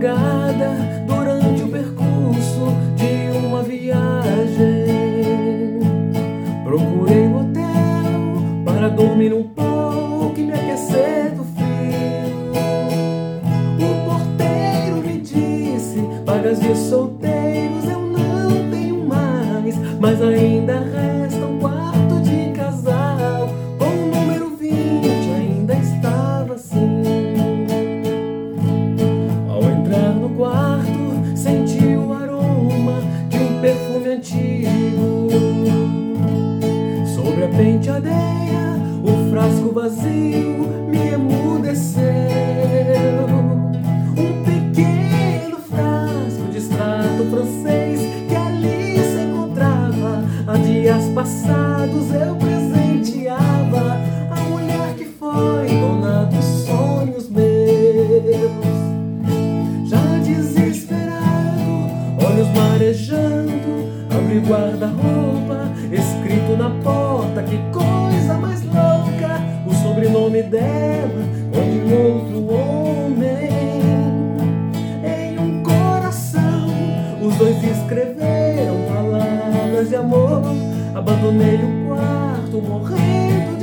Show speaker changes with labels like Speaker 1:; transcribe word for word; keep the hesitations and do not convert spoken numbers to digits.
Speaker 1: madrugada, durante o percurso de uma viagem, procurei um hotel para dormir um pouco e me aquecer do frio. O porteiro me disse: vagas de solteiros eu não tenho mais, mas ainda resta um quarto de casal, com o número vinte ainda estava assim. Ao entrar no quarto, senti o aroma de um perfume antigo. Sobre a penteadeira, o frasco vazio me emudeceu. Um pequeno frasco de extrato francês que ali se encontrava. Há dias passados eu presenteava a mulher que foi dona dos sonhos meus. Já desesperado, olhos marejando, abri o guarda-roupa, escrito na porta, que coisa mais louca, o sobrenome dela com de outro homem. Em um coração, os dois escreveram palavras de amor. Abandonei o quarto, morrendo